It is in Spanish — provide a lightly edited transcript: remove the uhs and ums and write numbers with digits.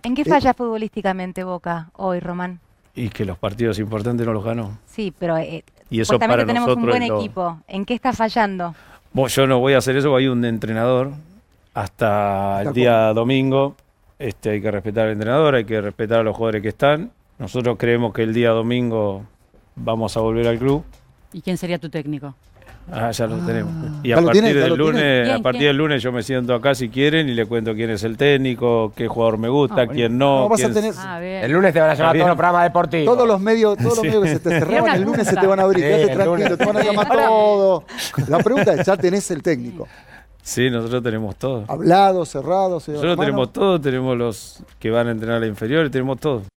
¿En qué falla futbolísticamente Boca hoy, Román? Y que los partidos importantes no los ganó. Sí, pero Y eso para supuestamente tenemos un nosotros buen equipo. ¿En qué está fallando? Bueno, yo no voy a hacer eso, hay un entrenador hasta el día domingo. Hay que respetar al entrenador, hay que respetar a los jugadores que están. Nosotros creemos que el día domingo vamos a volver al club. ¿Y quién sería tu técnico? Ya lo tenemos. Y ¿Ya a lo partir tiene? ¿Ya del lo lunes, tiene? a partir del lunes yo me siento acá si quieren y le cuento quién es el técnico, qué jugador me gusta, quién no. Vas a quién... tener, Bien. El lunes te van a llamar Bien. todos los programas deportivos. todos los medios que se te cerraban, el lunes se te van a abrir. Sí, Quédate el tranquilo, lunes. te van a llamar todo. La pregunta es, ya tenés el técnico. Sí, nosotros tenemos todo. Hablado, cerrado, Nosotros tenemos todo, tenemos los que van a entrenar a la inferior, tenemos todo.